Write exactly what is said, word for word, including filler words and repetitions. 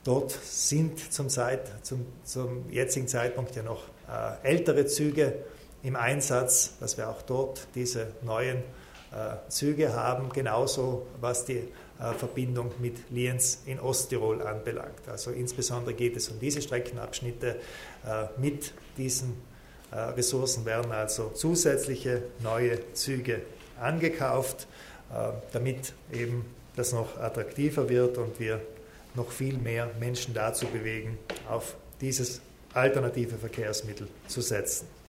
Dort sind zum, Zeit, zum, zum jetzigen Zeitpunkt ja noch äh, ältere Züge im Einsatz, dass wir auch dort diese neuen äh, Züge haben, genauso was die äh, Verbindung mit Lienz in Osttirol anbelangt. Also insbesondere geht es um diese Streckenabschnitte. Äh, mit diesen äh, Ressourcen werden also zusätzliche neue Züge angekauft, äh, damit eben das noch attraktiver wird und wir noch viel mehr Menschen dazu bewegen, auf dieses alternative Verkehrsmittel zu setzen.